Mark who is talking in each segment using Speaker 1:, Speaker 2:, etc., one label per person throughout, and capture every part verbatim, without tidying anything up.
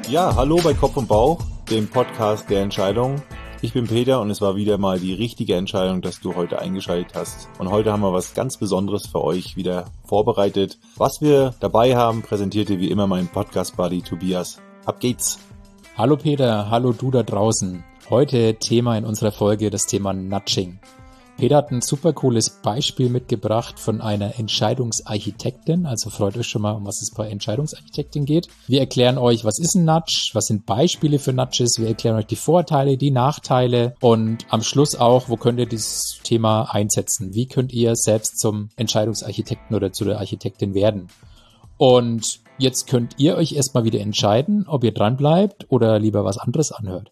Speaker 1: Ja, hallo bei Kopf und Bauch, dem Podcast der Entscheidung. Ich bin Peter und es war wieder mal die richtige Entscheidung, dass du heute eingeschaltet hast. Und heute haben wir was ganz Besonderes für euch wieder vorbereitet. Was wir dabei haben, präsentierte wie immer mein Podcast-Buddy Tobias. Ab geht's!
Speaker 2: Hallo Peter, hallo du da draußen. Heute Thema in unserer Folge das Thema Nudging. Peter hat ein super cooles Beispiel mitgebracht von einer Entscheidungsarchitektin, also freut euch schon mal, um was es bei Entscheidungsarchitektin geht. Wir erklären euch, was ist ein Nudge, was sind Beispiele für Nudges, wir erklären euch die Vorteile, die Nachteile und am Schluss auch, wo könnt ihr dieses Thema einsetzen, wie könnt ihr selbst zum Entscheidungsarchitekten oder zu der Architektin werden. Und jetzt könnt ihr euch erstmal wieder entscheiden, ob ihr dran bleibt oder lieber was anderes anhört.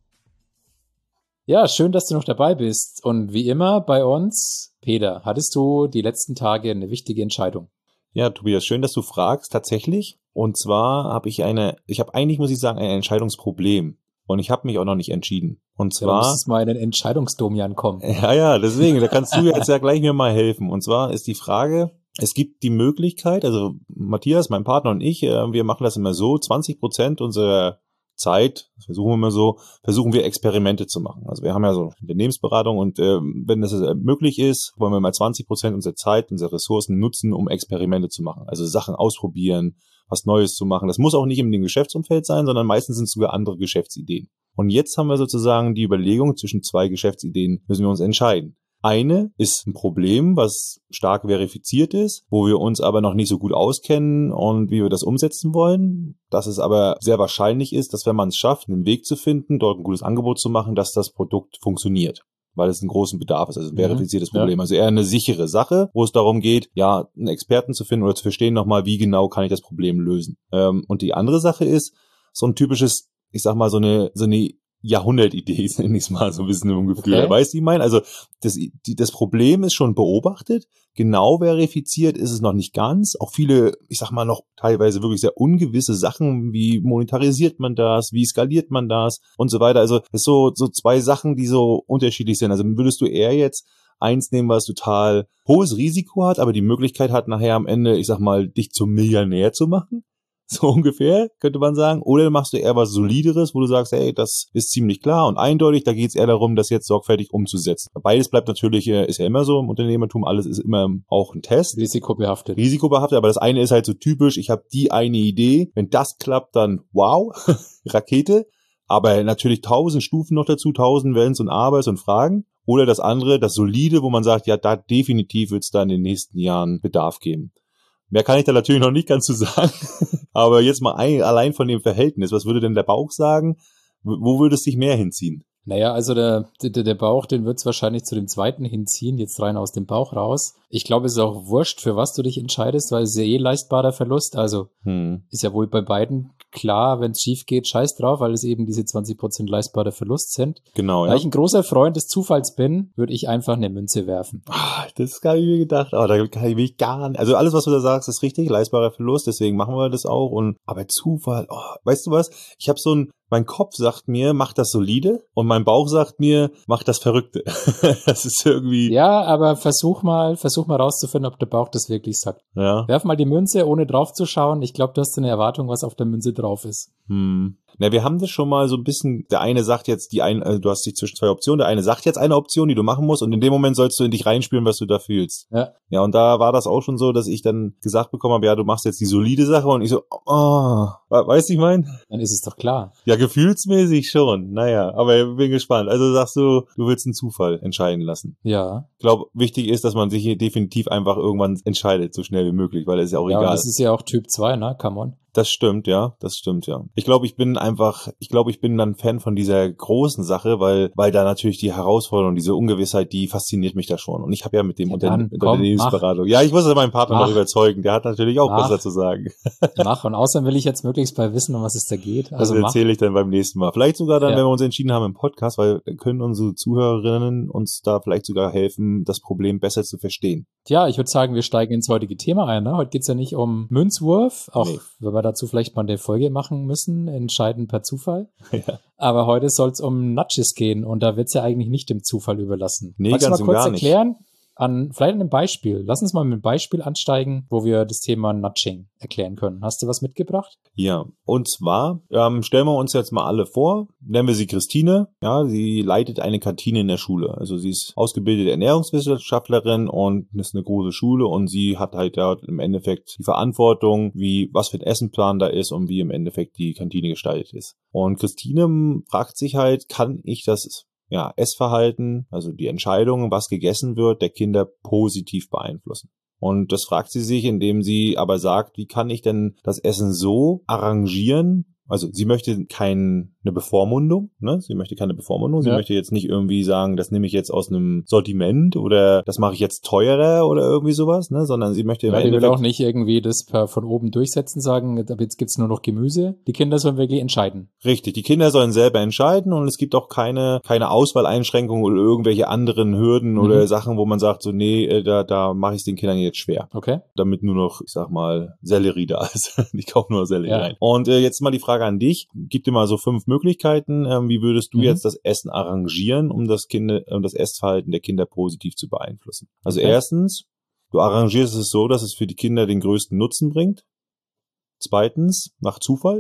Speaker 2: Ja, schön, dass du noch dabei bist. Und wie immer bei uns, Peter, hattest du die letzten Tage eine wichtige Entscheidung?
Speaker 1: Ja, Tobias, schön, dass du fragst, tatsächlich. Und zwar habe ich eine, ich habe eigentlich, muss ich sagen, ein Entscheidungsproblem. Und ich habe mich auch noch nicht entschieden. Und zwar...
Speaker 2: Ja, du musstest mal in den Entscheidungsdomian kommen.
Speaker 1: Ja, ja, deswegen, da kannst du jetzt ja gleich mir mal helfen. Und zwar ist die Frage, es gibt die Möglichkeit, also Matthias, mein Partner und ich, wir machen das immer so, zwanzig Prozent unserer Zeit, das versuchen wir mal so, versuchen wir Experimente zu machen. Also wir haben ja so Unternehmensberatung und äh, wenn das möglich ist, wollen wir mal zwanzig Prozent unserer Zeit, unserer Ressourcen nutzen, um Experimente zu machen. Also Sachen ausprobieren, was Neues zu machen. Das muss auch nicht in dem Geschäftsumfeld sein, sondern meistens sind es sogar andere Geschäftsideen. Und jetzt haben wir sozusagen die Überlegung, zwischen zwei Geschäftsideen müssen wir uns entscheiden. Eine ist ein Problem, was stark verifiziert ist, wo wir uns aber noch nicht so gut auskennen und wie wir das umsetzen wollen. Dass es aber sehr wahrscheinlich ist, dass wenn man es schafft, einen Weg zu finden, dort ein gutes Angebot zu machen, dass das Produkt funktioniert. Weil es einen großen Bedarf ist, also ein verifiziertes mhm, Problem. Ja. Also eher eine sichere Sache, wo es darum geht, ja, einen Experten zu finden oder zu verstehen nochmal, wie genau kann ich das Problem lösen. Und die andere Sache ist, so ein typisches, ich sag mal, so eine, so eine Jahrhundertidee, nenne ich es mal so ein bisschen im Gefühl. Okay. Weißt du, wie ich meine? Also das, die, das Problem ist schon beobachtet, genau verifiziert ist es noch nicht ganz. Auch viele, ich sag mal noch teilweise wirklich sehr ungewisse Sachen, wie monetarisiert man das, wie skaliert man das und so weiter. Also das ist so, so zwei Sachen, die so unterschiedlich sind. Also würdest du eher jetzt eins nehmen, was total hohes Risiko hat, aber die Möglichkeit hat nachher am Ende, ich sag mal, dich zum Millionär zu machen? So ungefähr, könnte man sagen. Oder machst du eher was Solideres, wo du sagst, hey, das ist ziemlich klar und eindeutig, da geht es eher darum, das jetzt sorgfältig umzusetzen. Beides bleibt natürlich, ist ja immer so im Unternehmertum, alles ist immer auch ein Test.
Speaker 2: Risikobehaftet.
Speaker 1: Risikobehaftet, aber das eine ist halt so typisch, ich habe die eine Idee, wenn das klappt, dann wow, Rakete. Aber natürlich tausend Stufen noch dazu, tausend Wenns und Abers und Fragen. Oder das andere, das Solide, wo man sagt, ja, da definitiv wird es da in den nächsten Jahren Bedarf geben. Mehr kann ich da natürlich noch nicht ganz zu sagen, aber jetzt mal ein, allein von dem Verhältnis, was würde denn der Bauch sagen? Wo würde es sich mehr hinziehen?
Speaker 2: Naja, also der, der, der Bauch, den wird es wahrscheinlich zu dem zweiten hinziehen, jetzt rein aus dem Bauch raus. Ich glaube, es ist auch wurscht, für was du dich entscheidest, weil es ist ja eh leistbarer Verlust. Also hm. ist ja wohl bei beiden klar, wenn es schief geht, scheiß drauf, weil es eben diese zwanzig Prozent leistbarer Verlust sind.
Speaker 1: Genau, ja.
Speaker 2: Da ich ein großer Freund des Zufalls bin, würde ich einfach eine Münze werfen.
Speaker 1: Ach, das habe ich mir gedacht. Aber da kann ich mich gar nicht. Also alles, was du da sagst, ist richtig, leistbarer Verlust, deswegen machen wir das auch. Und aber Zufall, oh, weißt du was? Ich habe so ein Mein Kopf sagt mir, mach das solide und mein Bauch sagt mir, mach das Verrückte. Das ist irgendwie...
Speaker 2: Ja, aber versuch mal, versuch mal rauszufinden, ob der Bauch das wirklich sagt.
Speaker 1: Ja.
Speaker 2: Werf mal die Münze, ohne drauf zu schauen. Ich glaube, du hast eine Erwartung, was auf der Münze drauf ist.
Speaker 1: Hm. Na, wir haben das schon mal so ein bisschen, der eine sagt jetzt, die ein, also du hast dich zwischen zwei Optionen, der eine sagt jetzt eine Option, die du machen musst und in dem Moment sollst du in dich reinspüren, was du da fühlst.
Speaker 2: Ja.
Speaker 1: Ja, und da war das auch schon so, dass ich dann gesagt bekommen habe, ja, du machst jetzt die solide Sache und ich so, oh, weißt du, ich mein?
Speaker 2: Dann ist es doch klar.
Speaker 1: Ja, gefühlsmäßig schon, naja, aber ich bin gespannt. Also sagst du, du willst einen Zufall entscheiden lassen.
Speaker 2: Ja.
Speaker 1: Ich glaube, wichtig ist, dass man sich hier definitiv einfach irgendwann entscheidet, so schnell wie möglich, weil es ist ja auch
Speaker 2: ja,
Speaker 1: egal. Ja,
Speaker 2: das ist ja auch Typ zwei, ne? Come on.
Speaker 1: Das stimmt, ja, das stimmt, ja. Ich glaube, ich bin einfach, ich glaube, ich bin dann Fan von dieser großen Sache, weil weil da natürlich die Herausforderung, diese Ungewissheit, die fasziniert mich da schon. Und ich habe ja mit dem
Speaker 2: ja,
Speaker 1: Unterne-
Speaker 2: dann, komm,
Speaker 1: Unternehmensberatung,
Speaker 2: mach.
Speaker 1: ja, ich muss meinen Partner
Speaker 2: mach.
Speaker 1: noch überzeugen, der hat natürlich auch
Speaker 2: mach.
Speaker 1: was dazu sagen.
Speaker 2: Mach, und außerdem will ich jetzt möglichst mal wissen, um was es da geht. Also
Speaker 1: das erzähle ich dann beim nächsten Mal. Vielleicht sogar dann,
Speaker 2: ja.
Speaker 1: wenn wir uns entschieden haben im Podcast, weil dann können unsere Zuhörerinnen uns da vielleicht sogar helfen, das Problem besser zu verstehen.
Speaker 2: Ja, ich würde sagen, wir steigen ins heutige Thema ein. Ne? Heute geht's ja nicht um Münzwurf, auch nee. wenn wir dazu vielleicht mal eine Folge machen müssen, entscheiden per Zufall.
Speaker 1: Ja.
Speaker 2: Aber heute soll es um Nudges gehen und da wird's ja eigentlich nicht dem Zufall überlassen.
Speaker 1: Nee,
Speaker 2: Magst
Speaker 1: ganz
Speaker 2: du mal kurz
Speaker 1: gar nicht.
Speaker 2: erklären, an vielleicht einem Beispiel. Lass uns mal mit einem Beispiel ansteigen, wo wir das Thema Nudging erklären können. Hast du was mitgebracht?
Speaker 1: Ja, und zwar ähm, stellen wir uns jetzt mal alle vor, nennen wir sie Christine. Ja, sie leitet eine Kantine in der Schule. Also sie ist ausgebildete Ernährungswissenschaftlerin und ist eine große Schule und sie hat halt ja im Endeffekt die Verantwortung, wie was für ein Essenplan da ist und wie im Endeffekt die Kantine gestaltet ist. Und Christine fragt sich halt, kann ich das ja, Essverhalten, also die Entscheidung, was gegessen wird, der Kinder positiv beeinflussen. Und das fragt sie sich, indem sie aber sagt, wie kann ich denn das Essen so arrangieren? Also sie möchte keine Bevormundung, ne? Sie möchte keine Bevormundung. Sie
Speaker 2: Ja.
Speaker 1: möchte jetzt nicht irgendwie sagen, das nehme ich jetzt aus einem Sortiment oder das mache ich jetzt teurer oder irgendwie sowas, ne? Sondern sie möchte im
Speaker 2: Ja, die will
Speaker 1: Endeffekt
Speaker 2: auch nicht irgendwie das per von oben durchsetzen, sagen, ab jetzt gibt's nur noch Gemüse. Die Kinder sollen wirklich entscheiden.
Speaker 1: Richtig, die Kinder sollen selber entscheiden und es gibt auch keine keine Auswahleinschränkungen oder irgendwelche anderen Hürden
Speaker 2: Mhm.
Speaker 1: oder Sachen, wo man sagt, so nee, äh, da da mache ich es den Kindern jetzt schwer.
Speaker 2: Okay.
Speaker 1: Damit nur noch, ich sag mal, Sellerie da ist. Die kaufen nur Sellerie
Speaker 2: Ja.
Speaker 1: rein. Und äh, jetzt mal die Frage an dich. Gib dir mal so fünf Möglichkeiten. Ähm, wie würdest du
Speaker 2: Mhm.
Speaker 1: jetzt das Essen arrangieren, um das Kinder, um das Essverhalten der Kinder positiv zu beeinflussen? Also
Speaker 2: Okay.
Speaker 1: erstens, du arrangierst es so, dass es für die Kinder den größten Nutzen bringt. Zweitens, nach Zufall.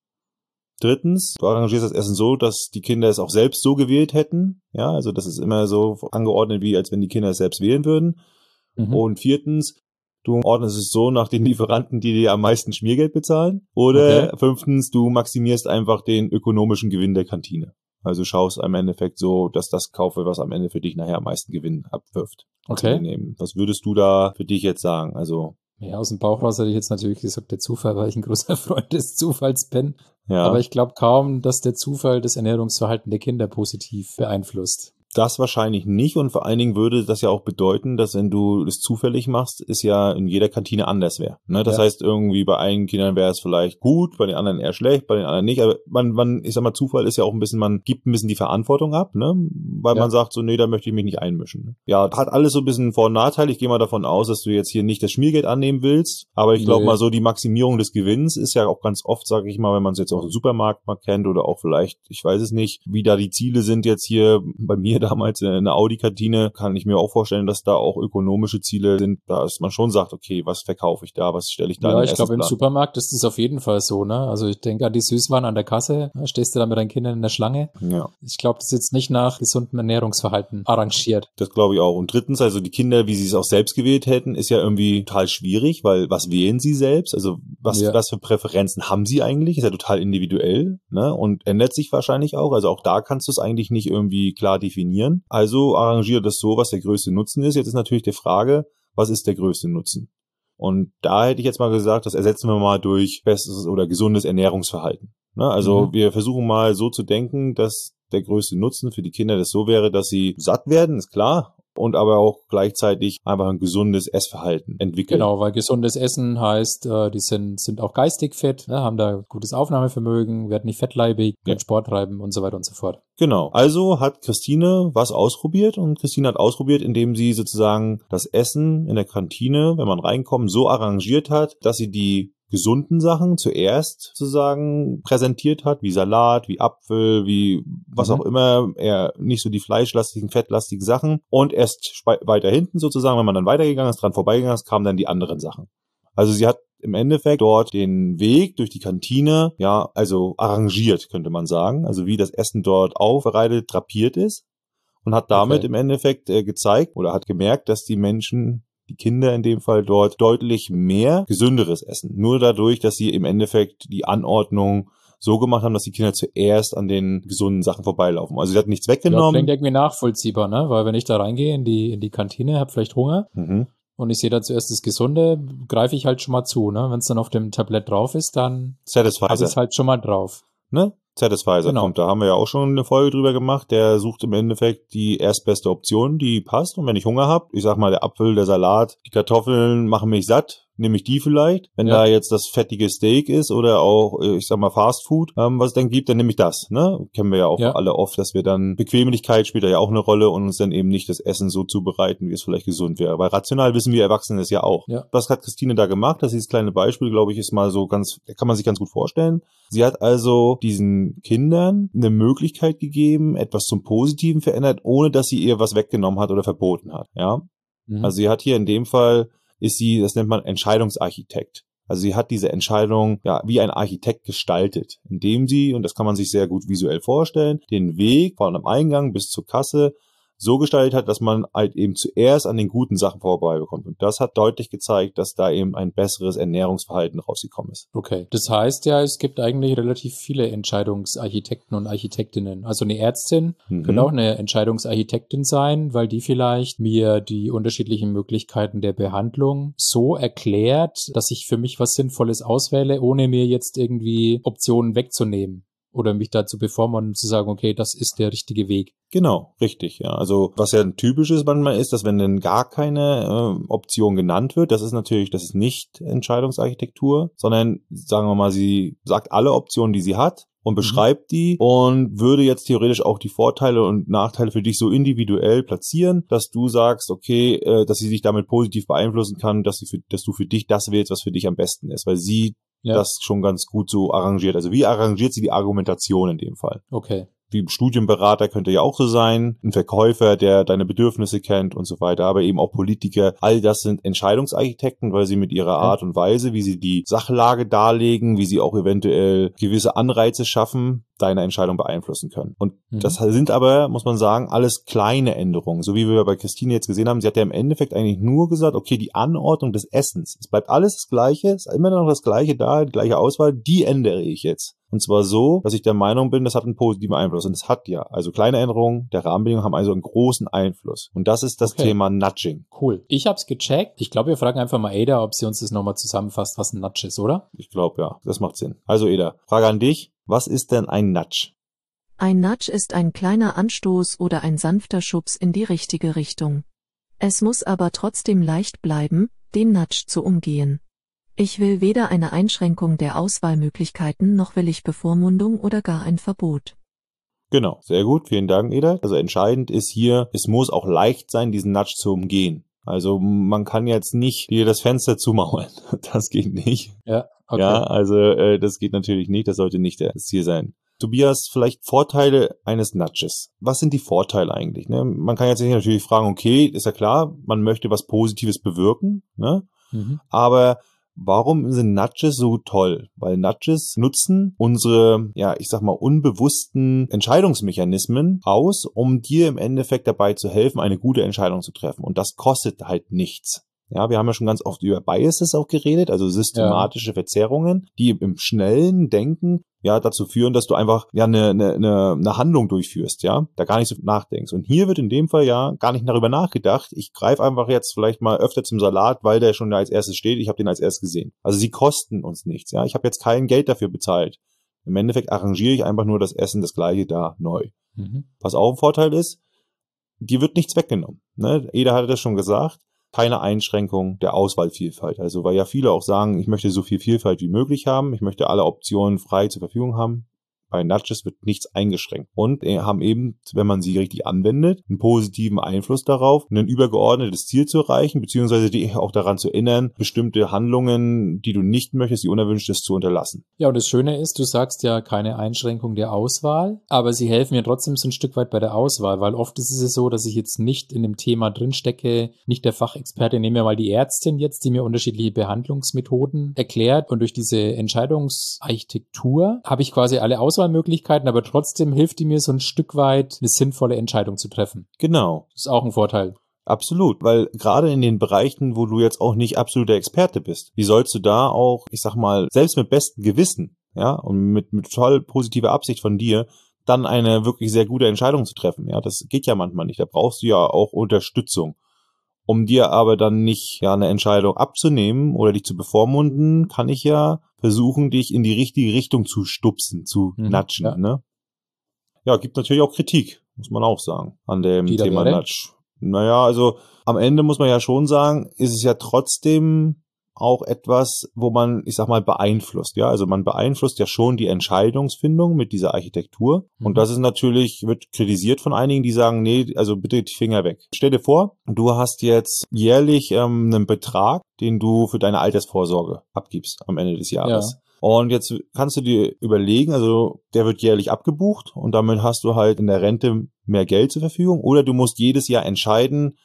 Speaker 1: Drittens, du arrangierst das Essen so, dass die Kinder es auch selbst so gewählt hätten. Ja, also das ist immer so angeordnet, wie als wenn die Kinder es selbst wählen würden.
Speaker 2: Mhm.
Speaker 1: Und viertens, du ordnest es so nach den Lieferanten, die dir am meisten Schmiergeld bezahlen. Oder
Speaker 2: Okay.
Speaker 1: fünftens, du maximierst einfach den ökonomischen Gewinn der Kantine. Also schaust am Endeffekt so, dass das kaufe, was am Ende für dich nachher am meisten Gewinn abwirft.
Speaker 2: Okay.
Speaker 1: Nehmen. Was würdest du da für dich jetzt sagen? Also,
Speaker 2: Ja, aus dem Bauch raus hätte ich jetzt natürlich gesagt, der Zufall, weil ich ein großer Freund des Zufalls bin.
Speaker 1: ja.
Speaker 2: Aber ich glaube kaum, dass der Zufall das Ernährungsverhalten der Kinder positiv beeinflusst.
Speaker 1: Das wahrscheinlich nicht und vor allen Dingen würde das ja auch bedeuten, dass wenn du das zufällig machst, es ja in jeder Kantine anders wäre. Ne? Das
Speaker 2: Ja.
Speaker 1: heißt, irgendwie bei einigen Kindern wäre es vielleicht gut, bei den anderen eher schlecht, bei den anderen nicht. Aber man, man, ich sag mal, Zufall ist ja auch ein bisschen, man gibt ein bisschen die Verantwortung ab, ne? Weil
Speaker 2: Ja.
Speaker 1: man sagt so, nee, da möchte ich mich nicht einmischen. Ne? Ja, hat alles so ein bisschen Vor- und Nachteil. Ich gehe mal davon aus, dass du jetzt hier nicht das Schmiergeld annehmen willst, aber ich glaube
Speaker 2: Nee.
Speaker 1: mal so, die Maximierung des Gewinns ist ja auch ganz oft, sage ich mal, wenn man es jetzt auch im Supermarkt mal kennt oder auch vielleicht, ich weiß es nicht, wie da die Ziele sind jetzt hier bei mir damals in der Audi-Kantine, kann ich mir auch vorstellen, dass da auch ökonomische Ziele sind, dass man schon sagt, okay, was verkaufe ich da, was stelle ich da
Speaker 2: Ja,
Speaker 1: in den
Speaker 2: ich glaube, im
Speaker 1: Essensplan?
Speaker 2: Supermarkt ist es auf jeden Fall so, ne? Also ich denke an die Süßwaren an der Kasse, da stehst du da mit deinen Kindern in der Schlange.
Speaker 1: Ja,
Speaker 2: Ich glaube, das ist jetzt nicht nach gesundem Ernährungsverhalten arrangiert.
Speaker 1: das glaube ich auch. Und drittens, also die Kinder, wie sie es auch selbst gewählt hätten, ist ja irgendwie total schwierig, weil was wählen sie selbst? Also was,
Speaker 2: Ja.
Speaker 1: was für Präferenzen haben sie eigentlich? Ist ja total individuell, ne? Und ändert sich wahrscheinlich auch. Also auch da kannst du es eigentlich nicht irgendwie klar definieren. Also arrangiere das so, was der größte Nutzen ist. Jetzt ist natürlich die Frage, was ist der größte Nutzen? Und da hätte ich jetzt mal gesagt, das ersetzen wir mal durch bestes oder gesundes Ernährungsverhalten. Ne? Also
Speaker 2: Mhm.
Speaker 1: wir versuchen mal so zu denken, dass der größte Nutzen für die Kinder das so wäre, dass sie satt werden, ist klar, und aber auch gleichzeitig einfach ein gesundes Essverhalten entwickeln.
Speaker 2: Genau, weil gesundes Essen heißt, äh, die sind, sind auch geistig fit, ne, haben da gutes Aufnahmevermögen, werden nicht fettleibig, können
Speaker 1: Ja.
Speaker 2: Sport treiben und so weiter und so fort.
Speaker 1: Genau. Also hat Christine was ausprobiert und Christine hat ausprobiert, indem sie sozusagen das Essen in der Kantine, wenn man reinkommt, so arrangiert hat, dass sie die gesunden Sachen zuerst sozusagen präsentiert hat, wie Salat, wie Apfel, wie was
Speaker 2: Mhm.
Speaker 1: auch immer, eher nicht so die fleischlastigen, fettlastigen Sachen und erst spe- weiter hinten sozusagen, wenn man dann weitergegangen ist, dran vorbeigegangen ist, kamen dann die anderen Sachen. Also sie hat im Endeffekt dort den Weg durch die Kantine, ja, also arrangiert, könnte man sagen, also wie das Essen dort aufbereitet, drapiert ist und hat damit
Speaker 2: Okay.
Speaker 1: im Endeffekt äh, gezeigt oder hat gemerkt, dass die Menschen, die Kinder in dem Fall dort, deutlich mehr Gesünderes essen. Nur dadurch, dass sie im Endeffekt die Anordnung so gemacht haben, dass die Kinder zuerst an den gesunden Sachen vorbeilaufen. Also sie hat nichts
Speaker 2: Ja, klingt
Speaker 1: weggenommen.
Speaker 2: irgendwie nachvollziehbar, ne? Weil wenn ich da reingehe in die, in die Kantine, habe vielleicht Hunger
Speaker 1: Mhm.
Speaker 2: und ich sehe da zuerst das Gesunde, greife ich halt schon mal zu, ne? Wenn es dann auf dem Tablett drauf ist, dann habe ich
Speaker 1: Satisfizer.
Speaker 2: es halt schon mal drauf.
Speaker 1: Ne? Satisfizer
Speaker 2: Genau.
Speaker 1: kommt, da haben wir ja auch schon eine Folge drüber gemacht, der sucht im Endeffekt die erstbeste Option, die passt, und wenn ich Hunger habe, ich sag mal, der Apfel, der Salat, die Kartoffeln machen mich satt, nehme ich die vielleicht. Wenn
Speaker 2: Ja.
Speaker 1: da jetzt das fettige Steak ist oder auch, äh, ich sag mal, Fast Food, ähm, was es dann gibt, dann nehme ich das, ne? Kennen wir ja auch
Speaker 2: Ja.
Speaker 1: alle oft, dass wir dann, Bequemlichkeit spielt da ja auch eine Rolle und uns dann eben nicht das Essen so zubereiten, wie es vielleicht gesund wäre. Weil rational wissen wir Erwachsene das ja auch.
Speaker 2: Ja.
Speaker 1: Was hat Christine da gemacht? Das ist dieses kleine Beispiel, glaube ich, ist mal so ganz, kann man sich ganz gut vorstellen. Sie hat also diesen Kindern eine Möglichkeit gegeben, etwas zum Positiven verändert, ohne dass sie ihr was weggenommen hat oder verboten hat, ja. Mhm. Also sie hat hier in dem Fall, ist sie, das nennt man Entscheidungsarchitekt. Also sie hat diese Entscheidung ja wie ein Architekt gestaltet, indem sie, und das kann man sich sehr gut visuell vorstellen, den Weg von einem Eingang bis zur Kasse so gestaltet hat, dass man halt eben zuerst an den guten Sachen vorbeibekommt. Und das hat deutlich gezeigt, dass da eben ein besseres Ernährungsverhalten rausgekommen ist.
Speaker 2: Okay, das heißt ja, es gibt eigentlich relativ viele Entscheidungsarchitekten und Architektinnen. Also eine Ärztin mhm. könnte auch eine Entscheidungsarchitektin sein, weil die vielleicht mir die unterschiedlichen Möglichkeiten der Behandlung so erklärt, dass ich für mich was Sinnvolles auswähle, ohne mir jetzt irgendwie Optionen wegzunehmen. Oder mich dazu bevormunden, zu sagen, okay, das ist der richtige Weg.
Speaker 1: Genau, richtig, ja. Also was ja typisch ist manchmal ist, dass wenn dann gar keine äh, Option genannt wird, das ist natürlich, das ist nicht Entscheidungsarchitektur, sondern sagen wir mal, sie sagt alle Optionen, die sie hat und beschreibt mhm. die und würde jetzt theoretisch auch die Vorteile und Nachteile für dich so individuell platzieren, dass du sagst, okay, äh, dass sie sich damit positiv beeinflussen kann, dass sie für, dass du für dich das wählst, was für dich am besten ist, weil sie ja. das schon ganz gut so arrangiert. Also wie arrangiert sie die Argumentation in dem Fall?
Speaker 2: Okay.
Speaker 1: Wie ein Studienberater könnte ja auch so sein, ein Verkäufer, der deine Bedürfnisse kennt und so weiter, aber eben auch Politiker. All das sind Entscheidungsarchitekten, weil sie mit ihrer okay. Art und Weise, wie sie die Sachlage darlegen, wie sie auch eventuell gewisse Anreize schaffen, deine Entscheidung beeinflussen können. Und mhm. das sind aber, muss man sagen, alles kleine Änderungen. So wie wir bei Christine jetzt gesehen haben, sie hat ja im Endeffekt eigentlich nur gesagt, okay, die Anordnung des Essens, es bleibt alles das Gleiche, es ist immer noch das Gleiche da, die gleiche Auswahl, die ändere ich jetzt. Und zwar so, dass ich der Meinung bin, das hat einen positiven Einfluss. Und es hat ja. Also kleine Änderungen der Rahmenbedingungen haben also einen großen Einfluss. Und das ist das okay. Thema Nudging.
Speaker 2: Cool. Ich habe es gecheckt. Ich glaube, wir fragen einfach mal Ada, ob sie uns das nochmal zusammenfasst, was ein Nudge ist, oder?
Speaker 1: Ich glaube, ja. Das macht Sinn. Also Ada, Frage an dich. Was ist denn ein Nudge?
Speaker 3: Ein Nudge ist ein kleiner Anstoß oder ein sanfter Schubs in die richtige Richtung. Es muss aber trotzdem leicht bleiben, den Nudge zu umgehen. Ich will weder eine Einschränkung der Auswahlmöglichkeiten noch will ich Bevormundung oder gar ein Verbot.
Speaker 1: Genau, sehr gut, vielen Dank, Eda. Also entscheidend ist hier, es muss auch leicht sein, diesen Nudge zu umgehen. Also man kann jetzt nicht hier das Fenster zumauern, das geht nicht.
Speaker 2: Ja, okay.
Speaker 1: Ja, also äh, das geht natürlich nicht, das sollte nicht das Ziel sein. Tobias, vielleicht Vorteile eines Nudges. Was sind die Vorteile eigentlich? Ne? Man kann jetzt natürlich fragen, okay, ist ja klar, man möchte was Positives bewirken, ne? Mhm. Aber warum sind Nudges so toll? Weil Nudges nutzen unsere, ja, ich sag mal, unbewussten Entscheidungsmechanismen aus, um dir im Endeffekt dabei zu helfen, eine gute Entscheidung zu treffen. Und das kostet halt nichts. Ja, wir haben ja schon ganz oft über Biases auch geredet, also systematische ja. Verzerrungen, die im schnellen Denken ja dazu führen, dass du einfach ja eine, eine, eine Handlung durchführst, ja, da gar nicht so nachdenkst. Und hier wird in dem Fall ja gar nicht darüber nachgedacht. Ich greife einfach jetzt vielleicht mal öfter zum Salat, weil der schon als erstes steht. Ich habe den als erstes gesehen. Also sie kosten uns nichts, ja. Ich habe jetzt kein Geld dafür bezahlt. Im Endeffekt arrangiere ich einfach nur das Essen, das Gleiche da neu. Mhm. Was auch ein Vorteil ist, dir wird nichts weggenommen. Ne? Eda hatte das schon gesagt. Keine Einschränkung der Auswahlvielfalt. Also weil ja viele auch sagen, ich möchte so viel Vielfalt wie möglich haben, ich möchte alle Optionen frei zur Verfügung haben. Bei Nudges wird nichts eingeschränkt und haben eben, wenn man sie richtig anwendet, einen positiven Einfluss darauf, ein übergeordnetes Ziel zu erreichen, beziehungsweise dich auch daran zu erinnern, bestimmte Handlungen, die du nicht möchtest, die unerwünscht ist, zu unterlassen.
Speaker 2: Ja, und das Schöne ist, du sagst ja keine Einschränkung der Auswahl, aber sie helfen mir trotzdem so ein Stück weit bei der Auswahl, weil oft ist es so, dass ich jetzt nicht in dem Thema drinstecke, nicht der Fachexperte, nehmen wir mal die Ärztin jetzt, die mir unterschiedliche Behandlungsmethoden erklärt und durch diese Entscheidungsarchitektur habe ich quasi alle Auswahl Möglichkeiten, aber trotzdem hilft die mir so ein Stück weit, eine sinnvolle Entscheidung zu treffen.
Speaker 1: Genau.
Speaker 2: Das ist auch ein Vorteil.
Speaker 1: Absolut, weil gerade in den Bereichen, wo du jetzt auch nicht absoluter Experte bist, wie sollst du da auch, ich sag mal, selbst mit bestem Gewissen, ja, und mit, mit toll positiver Absicht von dir, dann eine wirklich sehr gute Entscheidung zu treffen, ja, das geht ja manchmal nicht, da brauchst du ja auch Unterstützung. Um dir aber dann nicht ja eine Entscheidung abzunehmen oder dich zu bevormunden, kann ich ja versuchen, dich in die richtige Richtung zu stupsen, zu mhm, nudgen. Ja. Ne? Ja, gibt natürlich auch Kritik, muss man auch sagen, an dem die Thema Nudge. Naja, also am Ende muss man ja schon sagen, ist es ja trotzdem auch etwas, wo man, ich sag mal, beeinflusst. Ja, also man beeinflusst ja schon die Entscheidungsfindung mit dieser Architektur. Mhm. Und das ist natürlich, wird kritisiert von einigen, die sagen, nee, also bitte die Finger weg. Stell dir vor, du hast jetzt jährlich ähm, einen Betrag, den du für deine Altersvorsorge abgibst am Ende des Jahres. Ja. Und jetzt kannst du dir überlegen, also der wird jährlich abgebucht und damit hast du halt in der Rente mehr Geld zur Verfügung. Oder du musst jedes Jahr entscheiden,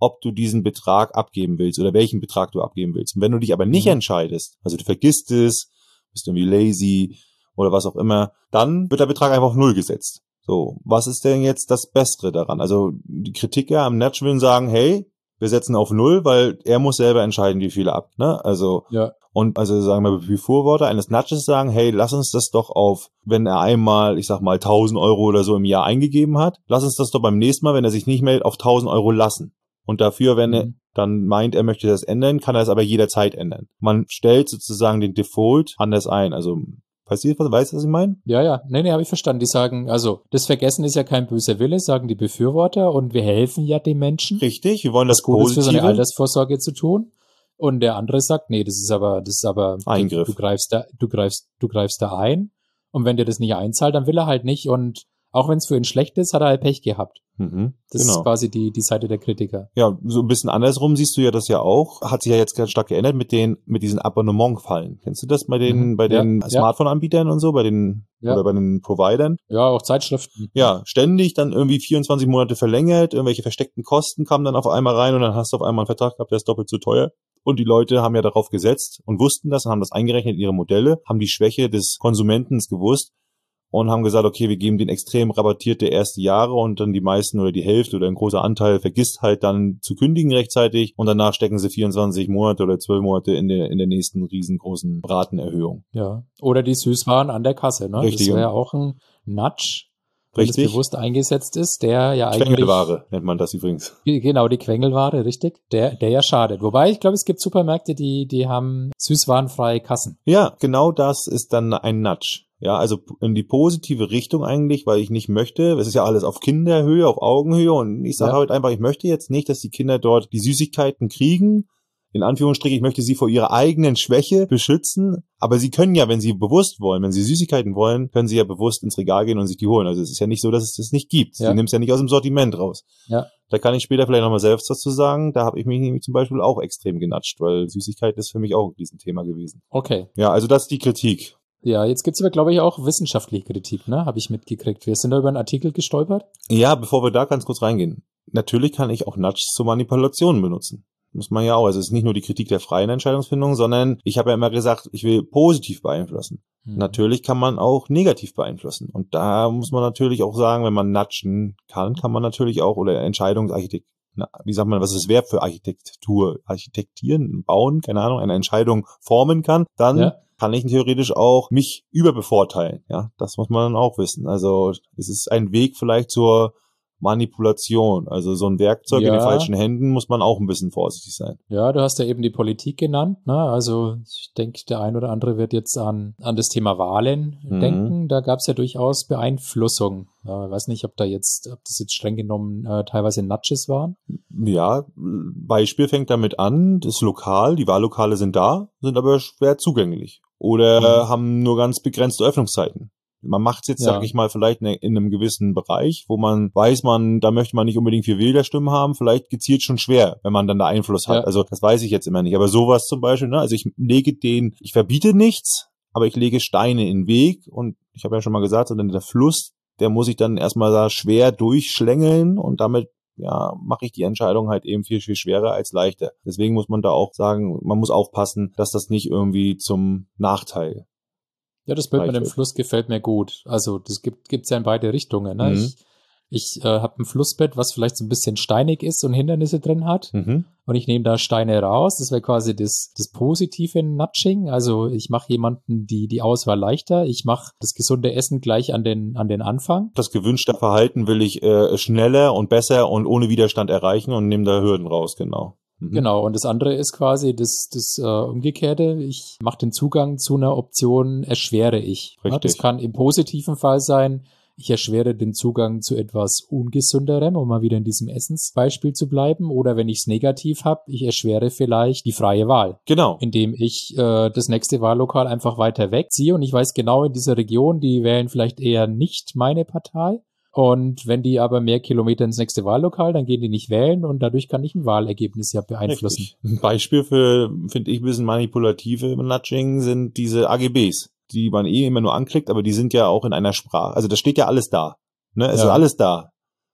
Speaker 1: ob du diesen Betrag abgeben willst oder welchen Betrag du abgeben willst. Und wenn du dich aber nicht mhm. entscheidest, also du vergisst es, bist irgendwie lazy oder was auch immer, dann wird der Betrag einfach auf Null gesetzt. So, was ist denn jetzt das Bessere daran? Also die Kritiker am Nudge würden sagen, hey, wir setzen auf Null, weil er muss selber entscheiden, wie viel er ab, ne? Also,
Speaker 2: ja.
Speaker 1: Und also sagen wir Befürworter eines Nudges sagen, hey, lass uns das doch auf, wenn er einmal, ich sag mal, tausend Euro oder so im Jahr eingegeben hat, lass uns das doch beim nächsten Mal, wenn er sich nicht meldet, auf tausend Euro lassen. Und dafür, wenn mhm. er dann meint, er möchte das ändern, kann er es aber jederzeit ändern. Man stellt sozusagen den Default anders ein. Also, weißt du, weißt du, was ich meine?
Speaker 2: Ja, ja, nee, nee, habe ich verstanden. Die sagen, also, das Vergessen ist ja kein böser Wille, sagen die Befürworter, und wir helfen ja den Menschen.
Speaker 1: Richtig, wir wollen das,
Speaker 2: das Gutes für so eine Altersvorsorge zu tun. Und der andere sagt, nee, das ist aber, das ist aber,
Speaker 1: Eingriff.
Speaker 2: Du, du greifst da, du greifst, du greifst da ein. Und wenn dir das nicht einzahlt, dann will er halt nicht. Und auch wenn es für ihn schlecht ist, hat er halt Pech gehabt.
Speaker 1: Mhm,
Speaker 2: das
Speaker 1: genau.
Speaker 2: ist quasi die, die Seite der Kritiker.
Speaker 1: Ja, so ein bisschen andersrum siehst du ja das ja auch. Hat sich ja jetzt ganz stark geändert mit den, mit diesen Abonnementfallen. Kennst du das bei den, mhm, bei den
Speaker 2: ja,
Speaker 1: Smartphone-Anbietern und so, bei den, ja. oder bei den Providern?
Speaker 2: Ja, auch Zeitschriften.
Speaker 1: Ja, ständig dann irgendwie vierundzwanzig Monate verlängert, irgendwelche versteckten Kosten kamen dann auf einmal rein und dann hast du auf einmal einen Vertrag gehabt, der ist doppelt so teuer. Und die Leute haben ja darauf gesetzt und wussten das und haben das eingerechnet in ihre Modelle, haben die Schwäche des Konsumentens gewusst und haben gesagt, okay, wir geben den extrem rabattierte erste Jahre und dann die meisten oder die Hälfte oder ein großer Anteil vergisst halt dann zu kündigen rechtzeitig und danach stecken sie vierundzwanzig Monate oder zwölf Monate in der in der nächsten riesengroßen Ratenerhöhung.
Speaker 2: Ja, oder die Süßwaren an der Kasse, ne?
Speaker 1: Richtig.
Speaker 2: Das wäre auch ein Nudge, wenn
Speaker 1: richtig.
Speaker 2: das bewusst eingesetzt ist, der ja eigentlich...
Speaker 1: Quengelware nennt man das übrigens.
Speaker 2: Genau, die Quengelware, richtig, der der ja schadet. Wobei, ich glaube, es gibt Supermärkte, die die haben süßwarenfreie Kassen.
Speaker 1: Ja, genau das ist dann ein Nudge. Ja, also in die positive Richtung eigentlich, weil ich nicht möchte, es ist ja alles auf Kinderhöhe, auf Augenhöhe und ich sage ja. halt einfach, ich möchte jetzt nicht, dass die Kinder dort die Süßigkeiten kriegen, in Anführungsstrichen, ich möchte sie vor ihrer eigenen Schwäche beschützen, aber sie können ja, wenn sie bewusst wollen, wenn sie Süßigkeiten wollen, können sie ja bewusst ins Regal gehen und sich die holen. Also es ist ja nicht so, dass es das nicht gibt. Ja. Du nimmst ja nicht aus dem Sortiment raus.
Speaker 2: Ja.
Speaker 1: Da kann ich später vielleicht nochmal selbst dazu sagen, da habe ich mich nämlich zum Beispiel auch extrem genatscht, weil Süßigkeit ist für mich auch ein Riesenthema gewesen.
Speaker 2: Okay.
Speaker 1: Ja, also das ist die Kritik.
Speaker 2: Ja, jetzt gibt's aber, glaube ich, auch wissenschaftliche Kritik, ne? Habe ich mitgekriegt. Wir sind da über einen Artikel gestolpert.
Speaker 1: Ja, bevor wir da ganz kurz reingehen. Natürlich kann ich auch Nudges zur Manipulation benutzen. Muss man ja auch. Also es ist nicht nur die Kritik der freien Entscheidungsfindung, sondern ich habe ja immer gesagt, ich will positiv beeinflussen. Hm. Natürlich kann man auch negativ beeinflussen. Und da muss man natürlich auch sagen, wenn man nudgen kann, kann man natürlich auch, oder Entscheidungsarchitekt, na, wie sagt man, was ist das Verb für Architektur? Architektieren, bauen, keine Ahnung, eine Entscheidung formen kann, dann ja. kann ich theoretisch auch mich überbevorteilen. Ja, das muss man dann auch wissen. Also es ist ein Weg vielleicht zur Manipulation. Also so ein Werkzeug ja. in den falschen Händen muss man auch ein bisschen vorsichtig sein.
Speaker 2: Ja, du hast ja eben die Politik genannt, ne? Also ich denke, der ein oder andere wird jetzt an an das Thema Wahlen mhm. denken. Da gab es ja durchaus Beeinflussung. Ich äh, weiß nicht, ob da jetzt, ob das jetzt streng genommen äh, teilweise Nudges waren.
Speaker 1: Ja, Beispiel fängt damit an, das Lokal, die Wahllokale sind da, sind aber schwer zugänglich. Oder mhm. haben nur ganz begrenzte Öffnungszeiten. Man macht es jetzt, ja. sag ich mal, vielleicht in einem gewissen Bereich, wo man weiß, man, da möchte man nicht unbedingt viel Wählerstimmen haben, vielleicht gezielt schon schwer, wenn man dann da Einfluss hat. Ja. Also das weiß ich jetzt immer nicht. Aber sowas zum Beispiel, ne? Also ich lege den, ich verbiete nichts, aber ich lege Steine in den Weg und ich habe ja schon mal gesagt, so dann der Fluss, der muss ich dann erstmal da schwer durchschlängeln und damit ja, mache ich die Entscheidung halt eben viel, viel schwerer als leichter. Deswegen muss man da auch sagen, man muss aufpassen, dass das nicht irgendwie zum Nachteil.
Speaker 2: Ja, das Bild mit dem Fluss gefällt mir gut. Also das gibt gibt's ja in beide Richtungen. Ne? Mhm. Ich, ich äh, habe ein Flussbett, was vielleicht so ein bisschen steinig ist und Hindernisse drin hat. Mhm. Und ich nehme da Steine raus. Das wäre quasi das, das positive Nudging. Also ich mache jemanden die die Auswahl leichter. Ich mache das gesunde Essen gleich an den an den Anfang.
Speaker 1: Das gewünschte Verhalten will ich äh, schneller und besser und ohne Widerstand erreichen und nehme da Hürden raus, genau.
Speaker 2: Genau, und das andere ist quasi das, das äh, Umgekehrte. Ich mache den Zugang zu einer Option, erschwere ich. Ja, das kann im positiven Fall sein, ich erschwere den Zugang zu etwas Ungesünderem, um mal wieder in diesem Essensbeispiel zu bleiben. Oder wenn ich es negativ habe, ich erschwere vielleicht die freie Wahl.
Speaker 1: Genau.
Speaker 2: Indem ich äh, das nächste Wahllokal einfach weiter wegziehe und ich weiß genau, in dieser Region, die wählen vielleicht eher nicht meine Partei. Und wenn die aber mehr Kilometer ins nächste Wahllokal, dann gehen die nicht wählen und dadurch kann ich ein Wahlergebnis ja beeinflussen.
Speaker 1: Richtig. Ein Beispiel für, finde ich, ein bisschen manipulative Nudging sind diese A G Bs, die man eh immer nur anklickt, aber die sind ja auch in einer Sprache, also das steht ja alles da. Ne? Es ja. ist alles da.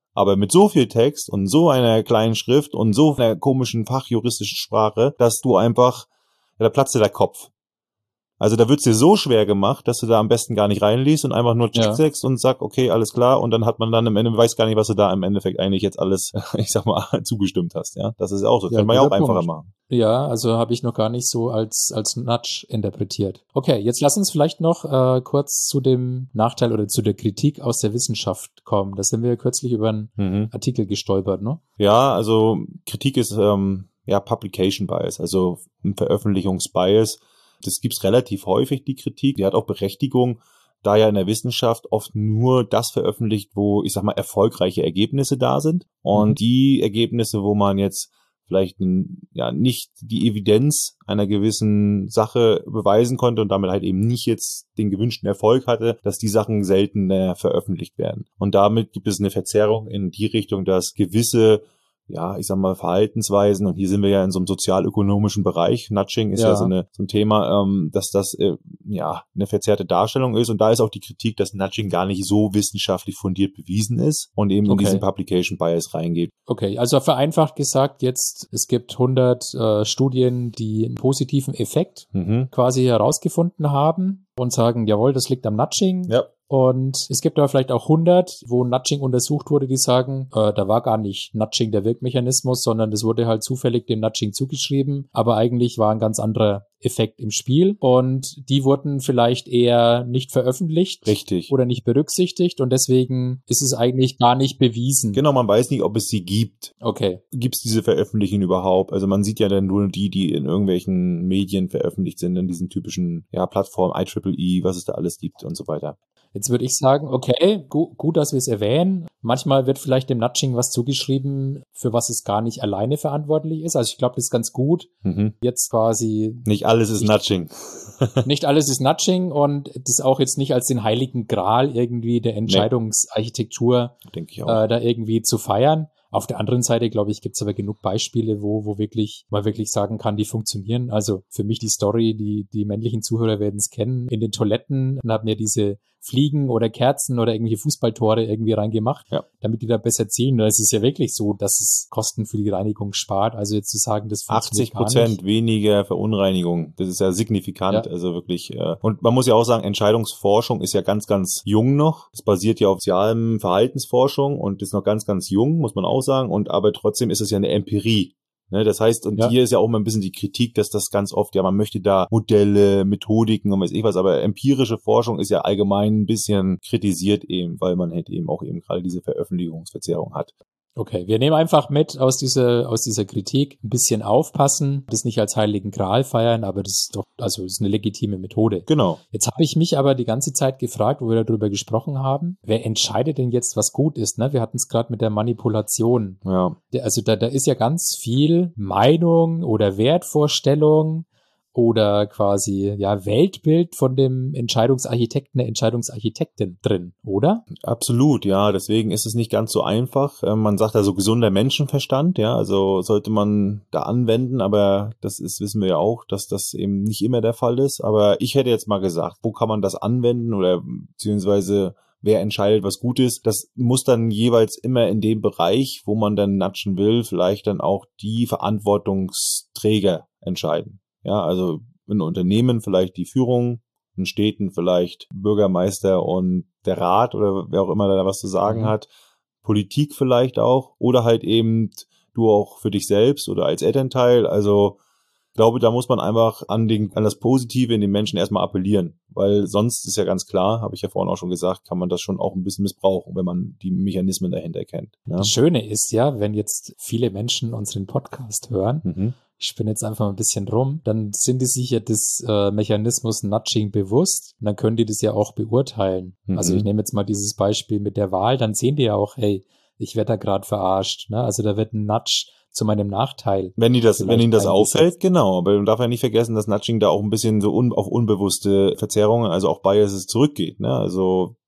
Speaker 1: Aber mit so viel Text und so einer kleinen Schrift und so einer komischen fachjuristischen Sprache, dass du einfach, ja, da platzt dir der Kopf. Also da wird's dir so schwer gemacht, dass du da am besten gar nicht reinliest und einfach nur checkst ja. und sag, okay, alles klar, und dann hat man dann am Ende, weiß gar nicht, was du da im Endeffekt eigentlich jetzt alles, ich sag mal, zugestimmt hast, ja. Das ist auch so. Ja, kann man ja auch einfacher Punkt. machen.
Speaker 2: Ja, also habe ich noch gar nicht so als als Nudge interpretiert. Okay, jetzt lass uns vielleicht noch äh, kurz zu dem Nachteil oder zu der Kritik aus der Wissenschaft kommen. Da sind wir ja kürzlich über einen mhm. Artikel gestolpert, ne?
Speaker 1: Ja, also Kritik ist ähm, ja Publication Bias, also ein Veröffentlichungsbias. Das gibt's relativ häufig, die Kritik. Die hat auch Berechtigung, da ja in der Wissenschaft oft nur das veröffentlicht, wo, ich sag mal, erfolgreiche Ergebnisse da sind. Und mhm. die Ergebnisse, wo man jetzt vielleicht ja nicht die Evidenz einer gewissen Sache beweisen konnte und damit halt eben nicht jetzt den gewünschten Erfolg hatte, dass die Sachen seltener veröffentlicht werden. Und damit gibt es eine Verzerrung in die Richtung, dass gewisse ja, ich sag mal, Verhaltensweisen, und hier sind wir ja in so einem sozialökonomischen Bereich, Nudging ist ja, ja so, eine, so ein Thema, ähm, dass das äh, ja eine verzerrte Darstellung ist, und da ist auch die Kritik, dass Nudging gar nicht so wissenschaftlich fundiert bewiesen ist und eben okay. in diesen Publication Bias reingeht.
Speaker 2: Okay, also vereinfacht gesagt jetzt, es gibt hundert äh, Studien, die einen positiven Effekt mhm. quasi herausgefunden haben und sagen, jawohl, das liegt am Nudging.
Speaker 1: Ja.
Speaker 2: Und es gibt aber vielleicht auch hundert, wo Nudging untersucht wurde, die sagen, äh, da war gar nicht Nudging der Wirkmechanismus, sondern das wurde halt zufällig dem Nudging zugeschrieben, aber eigentlich war ein ganz anderer Effekt im Spiel, und die wurden vielleicht eher nicht veröffentlicht.
Speaker 1: Richtig.
Speaker 2: Oder nicht berücksichtigt, und deswegen ist es eigentlich gar nicht bewiesen.
Speaker 1: Genau, man weiß nicht, ob es sie gibt.
Speaker 2: Okay.
Speaker 1: Gibt es diese Veröffentlichungen überhaupt? Also man sieht ja dann nur die, die in irgendwelchen Medien veröffentlicht sind, in diesen typischen ja, Plattformen, I Triple E, was es da alles gibt und so weiter.
Speaker 2: Jetzt würde ich sagen, okay, gu- gut, dass wir es erwähnen. Manchmal wird vielleicht dem Nudging was zugeschrieben, für was es gar nicht alleine verantwortlich ist. Also ich glaube, das ist ganz gut. Mhm. Jetzt quasi...
Speaker 1: Nicht alles ist nicht, Nudging.
Speaker 2: Nicht alles ist Nudging, und das auch jetzt nicht als den heiligen Gral irgendwie der Entscheidungsarchitektur
Speaker 1: nee, denke ich auch.
Speaker 2: Äh, da irgendwie zu feiern. Auf der anderen Seite, glaube ich, gibt es aber genug Beispiele, wo wo wirklich man wirklich sagen kann, die funktionieren. Also für mich die Story, die die männlichen Zuhörer werden es kennen. In den Toiletten haben wir diese Fliegen oder Kerzen oder irgendwelche Fußballtore irgendwie reingemacht, ja. damit die da besser zielen. Und es ist ja wirklich so, dass es Kosten für die Reinigung spart. Also jetzt zu sagen, das funktioniert
Speaker 1: achtzig Prozent weniger Verunreinigung. Das ist ja signifikant. Ja. Also wirklich. Äh, und man muss ja auch sagen, Entscheidungsforschung ist ja ganz, ganz jung noch. Es basiert ja auf sozialem Verhaltensforschung und ist noch ganz, ganz jung, muss man auch sagen. Und aber trotzdem ist es ja eine Empirie. Ne, das heißt, und ja. hier ist ja auch mal ein bisschen die Kritik, dass das ganz oft, ja, man möchte da Modelle, Methodiken und weiß ich was, aber empirische Forschung ist ja allgemein ein bisschen kritisiert eben, weil man halt eben auch eben gerade diese Veröffentlichungsverzerrung hat.
Speaker 2: Okay, wir nehmen einfach mit aus dieser aus dieser Kritik ein bisschen aufpassen, das nicht als heiligen Gral feiern, aber das ist doch, also das ist eine legitime Methode.
Speaker 1: Genau.
Speaker 2: Jetzt habe ich mich aber die ganze Zeit gefragt, wo wir darüber gesprochen haben, wer entscheidet denn jetzt, was gut ist, ne? Wir hatten es gerade mit der Manipulation.
Speaker 1: Ja.
Speaker 2: Also da da ist ja ganz viel Meinung oder Wertvorstellung oder quasi ja Weltbild von dem Entscheidungsarchitekten, der Entscheidungsarchitektin drin, oder?
Speaker 1: Absolut, ja. Deswegen ist es nicht ganz so einfach. Man sagt also gesunder Menschenverstand, ja. Also sollte man da anwenden, aber das ist, wissen wir ja auch, dass das eben nicht immer der Fall ist. Aber ich hätte jetzt mal gesagt, wo kann man das anwenden oder beziehungsweise wer entscheidet, was gut ist? Das muss dann jeweils immer in dem Bereich, wo man dann natschen will, vielleicht dann auch die Verantwortungsträger entscheiden. Ja, also in Unternehmen vielleicht die Führung, in Städten vielleicht Bürgermeister und der Rat oder wer auch immer da was zu sagen mhm. hat, Politik vielleicht auch oder halt eben du auch für dich selbst oder als Elternteil. Also ich glaube, da muss man einfach an, den, an das Positive in den Menschen erstmal appellieren, weil sonst ist ja ganz klar, habe ich ja vorhin auch schon gesagt, kann man das schon auch ein bisschen missbrauchen, wenn man die Mechanismen dahinter kennt. Ja?
Speaker 2: Das Schöne ist ja, wenn jetzt viele Menschen unseren Podcast hören, mhm. ich spinne jetzt einfach mal ein bisschen rum, dann sind die sich ja des äh, Mechanismus Nudging bewusst und dann können die das ja auch beurteilen. Mhm. Also ich nehme jetzt mal dieses Beispiel mit der Wahl, dann sehen die ja auch, hey, ich werde da gerade verarscht. Ne? Also da wird ein Nudge zu meinem Nachteil.
Speaker 1: Wenn die das, wenn ihnen das auffällt, genau. Aber man darf ja nicht vergessen, dass Nudging da auch ein bisschen so un, auf unbewusste Verzerrungen, also auch Biases zurückgeht. Ne? Also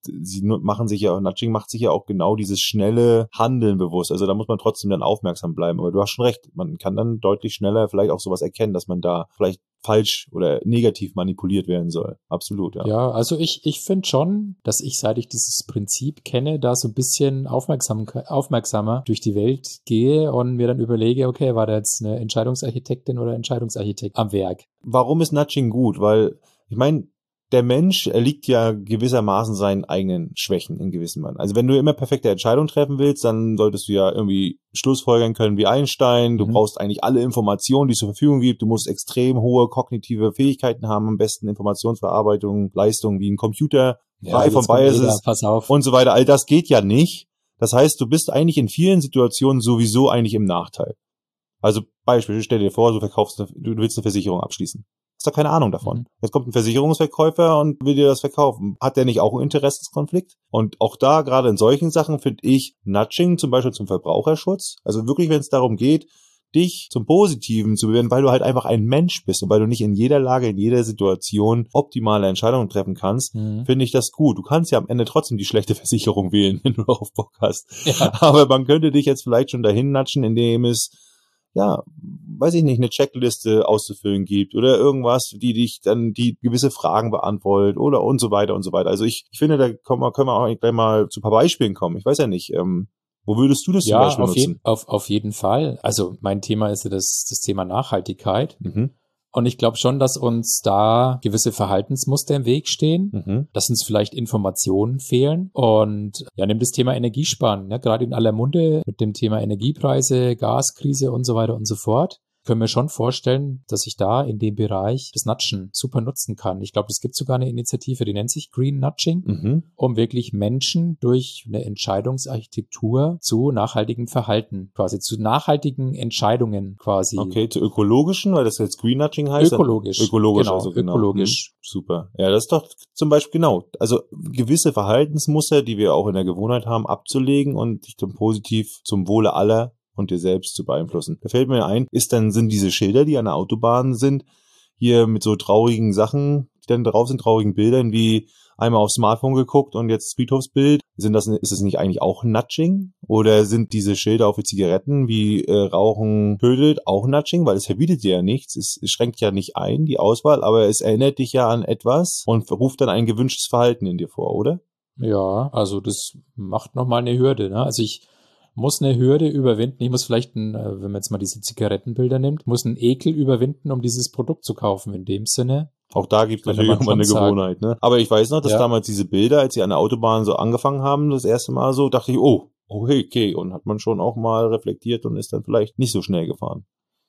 Speaker 1: sie machen sich ja, Nudging macht sich ja auch genau dieses schnelle Handeln bewusst. Also da muss man trotzdem dann aufmerksam bleiben. Aber du hast schon recht, man kann dann deutlich schneller vielleicht auch sowas erkennen, dass man da vielleicht falsch oder negativ manipuliert werden soll. Absolut, ja.
Speaker 2: Ja, also ich, ich finde schon, dass ich, seit ich dieses Prinzip kenne, da so ein bisschen aufmerksam, aufmerksamer durch die Welt gehe und mir dann überlege, okay, war da jetzt eine Entscheidungsarchitektin oder Entscheidungsarchitekt am Werk?
Speaker 1: Warum ist Nudging gut? Weil, ich meine, der Mensch erliegt ja gewissermaßen seinen eigenen Schwächen in gewissem Mann. Also wenn du immer perfekte Entscheidungen treffen willst, dann solltest du ja irgendwie schlussfolgern können wie Einstein. Du mhm. brauchst eigentlich alle Informationen, die es zur Verfügung gibt. Du musst extrem hohe kognitive Fähigkeiten haben, am besten Informationsverarbeitung, Leistung wie ein Computer, frei von Biases und so weiter. All das geht ja nicht. Das heißt, du bist eigentlich in vielen Situationen sowieso eigentlich im Nachteil. Also Beispiel, stell dir vor, du verkaufst, du willst eine Versicherung abschließen. Hast doch keine Ahnung davon. Mhm. Jetzt kommt ein Versicherungsverkäufer und will dir das verkaufen. Hat der nicht auch einen Interessenskonflikt? Und auch da, gerade in solchen Sachen, finde ich Nudging zum Beispiel zum Verbraucherschutz, also wirklich, wenn es darum geht, dich zum Positiven zu bewerten, weil du halt einfach ein Mensch bist und weil du nicht in jeder Lage, in jeder Situation optimale Entscheidungen treffen kannst, mhm. finde ich das gut. Du kannst ja am Ende trotzdem die schlechte Versicherung wählen, wenn du darauf Bock hast. Ja. Aber man könnte dich jetzt vielleicht schon dahin nudgen, indem es ja, weiß ich nicht, eine Checkliste auszufüllen gibt oder irgendwas, die dich dann, die gewisse Fragen beantwortet oder und so weiter und so weiter. Also ich, ich finde, da können wir, können wir auch gleich mal zu ein paar Beispielen kommen. Ich weiß ja nicht, ähm, wo würdest du das
Speaker 2: ja,
Speaker 1: zum Beispiel
Speaker 2: auf
Speaker 1: nutzen?
Speaker 2: Jeden, auf, auf jeden Fall. Also mein Thema ist ja das, das Thema Nachhaltigkeit.
Speaker 1: Mhm.
Speaker 2: Und ich glaube schon, dass uns da gewisse Verhaltensmuster im Weg stehen, mhm. dass uns vielleicht Informationen fehlen. Und ja, nimm das Thema Energiesparen, ja, gerade in aller Munde mit dem Thema Energiepreise, Gaskrise und so weiter und so fort. Können wir schon vorstellen, dass ich da in dem Bereich das Nudgen super nutzen kann. Ich glaube, es gibt sogar eine Initiative, die nennt sich Green Nudging, mhm. um wirklich Menschen durch eine Entscheidungsarchitektur zu nachhaltigem Verhalten, quasi zu nachhaltigen Entscheidungen quasi.
Speaker 1: Okay, zu ökologischen, weil das jetzt Green Nudging heißt?
Speaker 2: Ökologisch.
Speaker 1: Ökologisch,
Speaker 2: genau,
Speaker 1: also genau.
Speaker 2: Ökologisch.
Speaker 1: Mhm. Super. Ja, das ist doch zum Beispiel genau. Also gewisse Verhaltensmuster, die wir auch in der Gewohnheit haben, abzulegen und dich dann positiv zum Wohle aller und dir selbst zu beeinflussen. Da fällt mir ein, ist dann, sind diese Schilder, die an der Autobahn sind, hier mit so traurigen Sachen, die dann drauf sind, traurigen Bildern, wie einmal aufs Smartphone geguckt und jetzt Friedhofsbild. Sind das, ist das nicht eigentlich auch Nudging? Oder sind diese Schilder auf die Zigaretten, wie äh, Rauchen tötet, auch Nudging? Weil es verbietet dir ja nichts, es, es schränkt ja nicht ein, die Auswahl, aber es erinnert dich ja an etwas und ruft dann ein gewünschtes Verhalten in dir vor, oder?
Speaker 2: Ja, also das macht nochmal eine Hürde, ne? Also ich muss eine Hürde überwinden. Ich muss vielleicht, ein, wenn man jetzt mal diese Zigarettenbilder nimmt, muss einen Ekel überwinden, um dieses Produkt zu kaufen in dem Sinne.
Speaker 1: Auch da gibt es natürlich immer eine Gewohnheit, ne? Aber ich weiß noch, dass ja. damals diese Bilder, als sie an der Autobahn so angefangen haben, das erste Mal so, dachte ich, oh, okay, okay. Und hat man schon auch mal reflektiert und ist dann vielleicht nicht so schnell gefahren.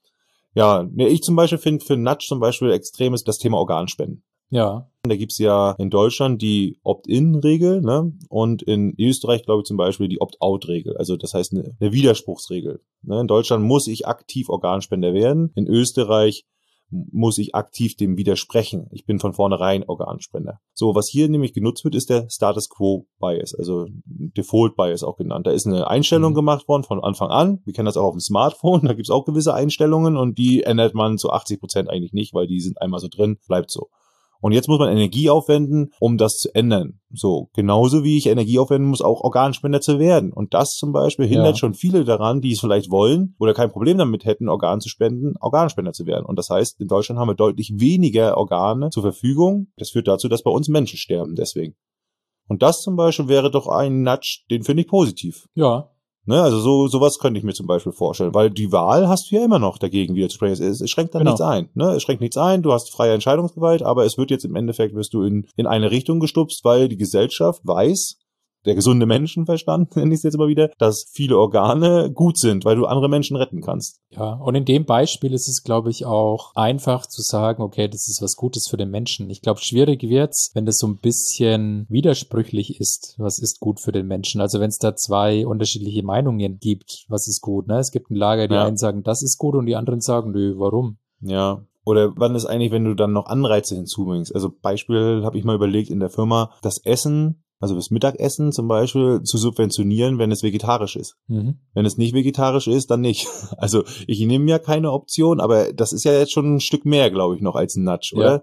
Speaker 1: Ja, ich zum Beispiel finde für Nudge zum Beispiel extrem ist das Thema Organspenden.
Speaker 2: Ja.
Speaker 1: Da gibt's ja in Deutschland die Opt-in-Regel, ne? Und in Österreich, glaube ich, zum Beispiel die Opt-out-Regel. Also das heißt eine, eine Widerspruchsregel. Ne? In Deutschland muss ich aktiv Organspender werden. In Österreich muss ich aktiv dem widersprechen. Ich bin von vornherein Organspender. So, was hier nämlich genutzt wird, ist der Status Quo Bias, also Default Bias auch genannt. Da ist eine Einstellung mhm. gemacht worden von Anfang an. Wir kennen das auch auf dem Smartphone. Da gibt's auch gewisse Einstellungen und die ändert man zu achtzig Prozent eigentlich nicht, weil die sind einmal so drin, bleibt so. Und jetzt muss man Energie aufwenden, um das zu ändern. So, genauso wie ich Energie aufwenden muss, auch Organspender zu werden. Und das zum Beispiel hindert ja. schon viele daran, die es vielleicht wollen oder kein Problem damit hätten, Organ zu spenden, Organspender zu werden. Und das heißt, in Deutschland haben wir deutlich weniger Organe zur Verfügung. Das führt dazu, dass bei uns Menschen sterben deswegen. Und das zum Beispiel wäre doch ein Nudge, den finde ich positiv.
Speaker 2: Ja.
Speaker 1: Ne, also so sowas könnte ich mir zum Beispiel vorstellen, weil die Wahl hast du ja immer noch dagegen wieder zu sprechen. Es, es schränkt dann genau. nichts ein. Ne? Es schränkt nichts ein, du hast freie Entscheidungsgewalt, aber es wird jetzt im Endeffekt, wirst du in, in eine Richtung gestupst, weil die Gesellschaft weiß, der gesunde Menschenverstand, nenne ich es jetzt mal wieder, dass viele Organe gut sind, weil du andere Menschen retten kannst.
Speaker 2: Ja, und in dem Beispiel ist es, glaube ich, auch einfach zu sagen, okay, das ist was Gutes für den Menschen. Ich glaube, schwierig wird's, wenn das so ein bisschen widersprüchlich ist, was ist gut für den Menschen. Also wenn es da zwei unterschiedliche Meinungen gibt, was ist gut, ne? Es gibt ein Lager, die ja. einen sagen, das ist gut und die anderen sagen, nö, warum?
Speaker 1: Ja. Oder wann ist eigentlich, wenn du dann noch Anreize hinzubringst? Also Beispiel habe ich mal überlegt in der Firma, das Essen, also das Mittagessen zum Beispiel, zu subventionieren, wenn es vegetarisch ist. Mhm. Wenn es nicht vegetarisch ist, dann nicht. Also ich nehme ja keine Option, aber das ist ja jetzt schon ein Stück mehr, glaube ich, noch als ein Nudge, oder? Ja.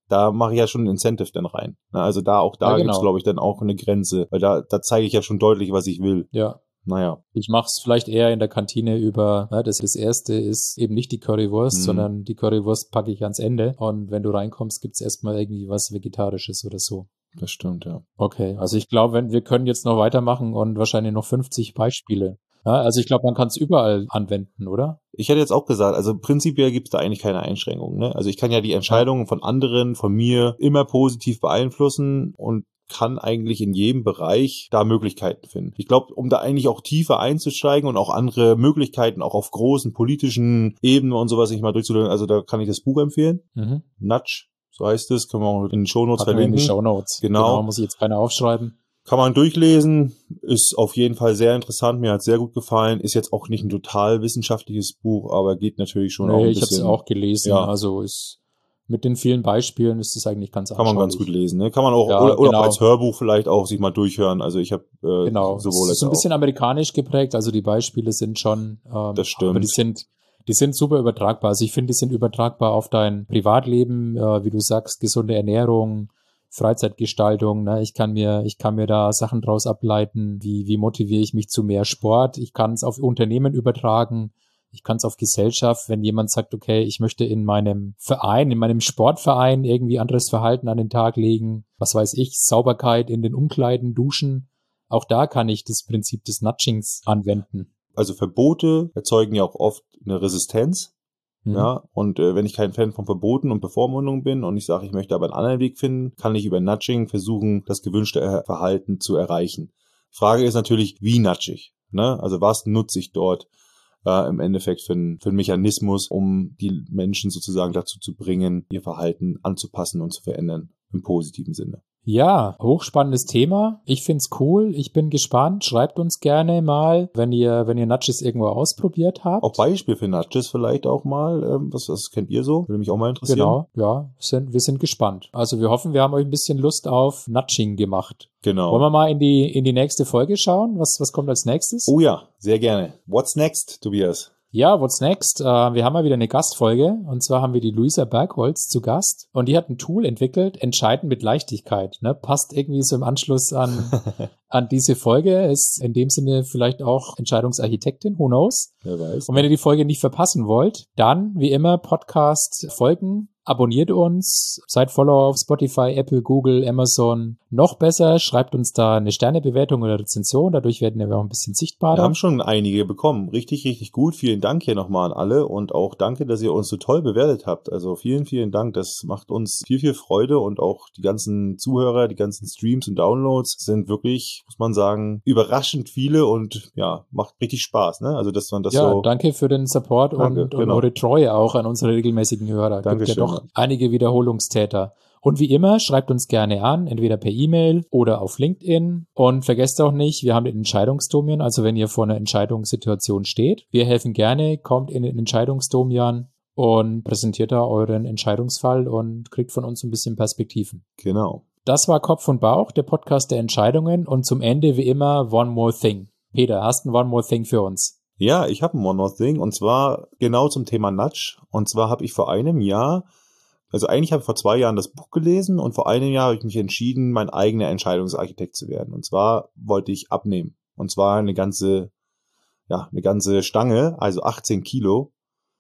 Speaker 1: da mache ich ja schon ein Incentive dann rein. Also da auch da
Speaker 2: ja, genau.
Speaker 1: gibt's, glaube ich, dann auch eine Grenze, weil da, da zeige ich ja schon deutlich, was ich will.
Speaker 2: Ja.
Speaker 1: Naja.
Speaker 2: Ich mache es vielleicht eher in der Kantine über, ja, das, das erste ist eben nicht die Currywurst, mhm. sondern die Currywurst packe ich ans Ende und wenn du reinkommst, gibt's erstmal irgendwie was Vegetarisches oder so.
Speaker 1: Das stimmt, ja.
Speaker 2: Okay, also ich glaube, wenn wir können jetzt noch weitermachen und wahrscheinlich noch fünfzig Beispiele. Ja, also ich glaube, man kann es überall anwenden, oder?
Speaker 1: Ich hätte jetzt auch gesagt, also prinzipiell gibt es da eigentlich keine Einschränkungen. Ne? Also ich kann ja die Entscheidungen von anderen, von mir immer positiv beeinflussen und kann eigentlich in jedem Bereich da Möglichkeiten finden. Ich glaube, um da eigentlich auch tiefer einzusteigen und auch andere Möglichkeiten auch auf großen politischen Ebenen und sowas nicht mal durchzulösen, also da kann ich das Buch empfehlen. Mhm. Nudge, so heißt es, können wir auch in den Shownotes
Speaker 2: Packen
Speaker 1: verlinken.
Speaker 2: Wir in die Shownotes.
Speaker 1: Genau.
Speaker 2: genau. Muss ich jetzt keiner aufschreiben.
Speaker 1: Kann man durchlesen, ist auf jeden Fall sehr interessant, mir hat sehr gut gefallen, ist jetzt auch nicht ein total wissenschaftliches Buch, aber geht natürlich schon
Speaker 2: nee,
Speaker 1: auch ein
Speaker 2: ich
Speaker 1: bisschen.
Speaker 2: Ich habe es auch gelesen,
Speaker 1: ja.
Speaker 2: also ist mit den vielen Beispielen ist es eigentlich ganz
Speaker 1: Kann man ganz gut lesen, ne? Kann man auch,
Speaker 2: ja,
Speaker 1: oder, oder
Speaker 2: genau.
Speaker 1: auch als Hörbuch vielleicht auch sich mal durchhören, also ich habe äh,
Speaker 2: genau.
Speaker 1: sowohl
Speaker 2: es ist
Speaker 1: als
Speaker 2: ein
Speaker 1: auch.
Speaker 2: bisschen amerikanisch geprägt, also die Beispiele sind schon, ähm,
Speaker 1: das stimmt.
Speaker 2: aber die sind Die sind super übertragbar. Also ich finde, die sind übertragbar auf dein Privatleben, äh, wie du sagst, gesunde Ernährung, Freizeitgestaltung. Ne? Ich kann mir, ich kann mir da Sachen draus ableiten. Wie, wie motiviere ich mich zu mehr Sport? Ich kann es auf Unternehmen übertragen. Ich kann es auf Gesellschaft. Wenn jemand sagt, okay, ich möchte in meinem Verein, in meinem Sportverein irgendwie anderes Verhalten an den Tag legen. Was weiß ich, Sauberkeit in den Umkleiden, Duschen. Auch da kann ich das Prinzip des Nudgings anwenden.
Speaker 1: Also Verbote erzeugen ja auch oft eine Resistenz. Mhm. Ja, und äh, wenn ich kein Fan von Verboten und Bevormundung bin und ich sage, ich möchte aber einen anderen Weg finden, kann ich über Nudging versuchen, das gewünschte Verhalten zu erreichen. Die Frage ist natürlich, wie nudge ich? Ne? Also was nutze ich dort äh, im Endeffekt für, ein, für einen Mechanismus, um die Menschen sozusagen dazu zu bringen, ihr Verhalten anzupassen und zu verändern, im positiven Sinne.
Speaker 2: Ja, hochspannendes Thema. Ich find's cool. Ich bin gespannt. Schreibt uns gerne mal, wenn ihr, wenn ihr Nudges irgendwo ausprobiert habt.
Speaker 1: Auch Beispiel für Nudges vielleicht auch mal. Ähm, was, was kennt ihr so? Würde mich auch mal interessieren.
Speaker 2: Genau, ja. Sind, wir sind gespannt. Also wir hoffen, wir haben euch ein bisschen Lust auf Nudging gemacht.
Speaker 1: Genau.
Speaker 2: Wollen wir mal in die, in die nächste Folge schauen? Was, was kommt als nächstes?
Speaker 1: Oh ja, sehr gerne. What's next, Tobias?
Speaker 2: Ja, what's next? Uh, wir haben mal wieder eine Gastfolge und zwar haben wir die Luisa Bergholz zu Gast und die hat ein Tool entwickelt, Entscheiden mit Leichtigkeit. Ne? Passt irgendwie so im Anschluss an, an diese Folge, ist in dem Sinne vielleicht auch Entscheidungsarchitektin, who knows?
Speaker 1: Wer weiß.
Speaker 2: Und wenn ihr die Folge nicht verpassen wollt, dann wie immer Podcast folgen, abonniert uns, seid Follower auf Spotify, Apple, Google, Amazon. Noch besser, schreibt uns da eine Sternebewertung oder Rezension, dadurch werden wir auch ein bisschen sichtbarer.
Speaker 1: Wir haben schon einige bekommen. Richtig, richtig gut. Vielen Dank hier nochmal an alle und auch danke, dass ihr uns so toll bewertet habt. Also vielen, vielen Dank. Das macht uns viel, viel Freude und auch die ganzen Zuhörer, die ganzen Streams und Downloads sind wirklich, muss man sagen, überraschend viele und ja, macht richtig Spaß, ne? Also, dass man das
Speaker 2: ja,
Speaker 1: so...
Speaker 2: danke für den Support
Speaker 1: danke,
Speaker 2: und,
Speaker 1: genau.
Speaker 2: und eure Treue auch an unsere regelmäßigen Hörer.
Speaker 1: Dankeschön.
Speaker 2: Gibt ja doch einige Wiederholungstäter. Und wie immer, schreibt uns gerne an, entweder per E-Mail oder auf LinkedIn. Und vergesst auch nicht, wir haben den Entscheidungsdomian, also wenn ihr vor einer Entscheidungssituation steht. Wir helfen gerne, kommt in den Entscheidungsdomian und präsentiert da euren Entscheidungsfall und kriegt von uns ein bisschen Perspektiven.
Speaker 1: Genau.
Speaker 2: Das war Kopf und Bauch, der Podcast der Entscheidungen. Und zum Ende wie immer One More Thing. Peter, hast du ein One More Thing für uns?
Speaker 1: Ja, ich habe ein One More Thing und zwar genau zum Thema Nudge. Und zwar habe ich vor einem Jahr, also eigentlich habe ich vor zwei Jahren das Buch gelesen und vor einem Jahr habe ich mich entschieden, mein eigener Entscheidungsarchitekt zu werden. Und zwar wollte ich abnehmen. Und zwar eine ganze, ja, eine ganze Stange, also achtzehn Kilo.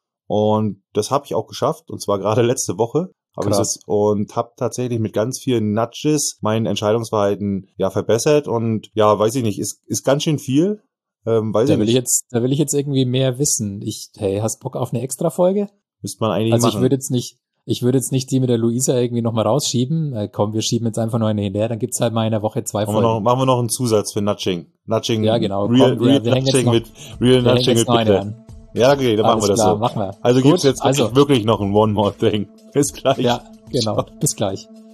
Speaker 1: Und das habe ich auch geschafft. Und zwar gerade letzte Woche habe ich das und habe tatsächlich mit ganz vielen Nudges mein Entscheidungsverhalten ja verbessert. Und ja, weiß ich nicht, ist, ist ganz schön viel. Ähm, weiß
Speaker 2: da
Speaker 1: ich
Speaker 2: will
Speaker 1: nicht.
Speaker 2: ich jetzt, da will ich jetzt irgendwie mehr wissen. Ich, hey, hast Bock auf eine Extra-Folge?
Speaker 1: Müsste man eigentlich
Speaker 2: also
Speaker 1: machen.
Speaker 2: ich würde jetzt nicht, ich würde jetzt nicht die mit der Luisa irgendwie nochmal rausschieben. Äh, komm, wir schieben jetzt einfach nur eine hinterher, dann gibt's halt mal in der Woche zwei
Speaker 1: machen
Speaker 2: Folgen.
Speaker 1: Wir noch, machen wir noch einen Zusatz für Nudging. Nudging.
Speaker 2: Ja, genau.
Speaker 1: Real,
Speaker 2: komm,
Speaker 1: real
Speaker 2: wir, wir
Speaker 1: Nudging
Speaker 2: noch,
Speaker 1: mit, Real
Speaker 2: wir
Speaker 1: Nudging mit bitte. Ja, okay, dann
Speaker 2: Alles
Speaker 1: machen wir das
Speaker 2: klar,
Speaker 1: so.
Speaker 2: machen wir.
Speaker 1: Also
Speaker 2: Gut,
Speaker 1: gibt's jetzt wirklich,
Speaker 2: also,
Speaker 1: wirklich noch ein One More Thing. Bis gleich.
Speaker 2: Ja, genau. Bis gleich.